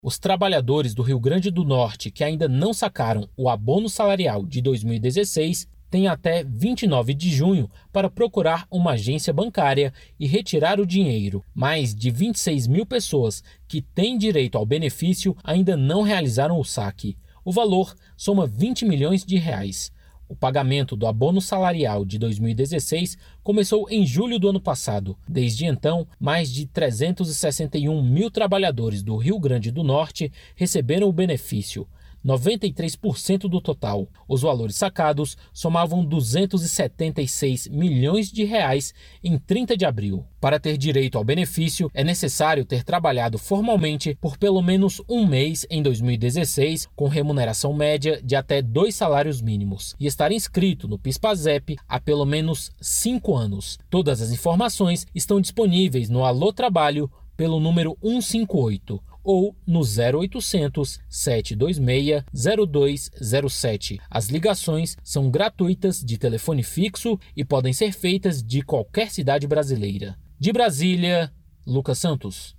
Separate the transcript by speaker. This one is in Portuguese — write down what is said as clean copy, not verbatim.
Speaker 1: Os trabalhadores do Rio Grande do Norte que ainda não sacaram o abono salarial de 2016 têm até 29 de junho para procurar uma agência bancária e retirar o dinheiro. Mais de 26 mil pessoas que têm direito ao benefício ainda não realizaram o saque. O valor soma 20 milhões de reais. O pagamento do abono salarial de 2016 começou em julho do ano passado. Desde então, mais de 361 mil trabalhadores do Rio Grande do Norte receberam o benefício, 93% do total. Os valores sacados somavam 276 milhões de reais em 30 de abril. Para ter direito ao benefício, é necessário ter trabalhado formalmente por pelo menos um mês em 2016, com remuneração média de até 2 salários mínimos, e estar inscrito no PIS/PASEP há pelo menos 5 anos. Todas as informações estão disponíveis no Alô Trabalho pelo número 158. Ou no 0800 726 0207. As ligações são gratuitas de telefone fixo e podem ser feitas de qualquer cidade brasileira. De Brasília, Lucas Santos.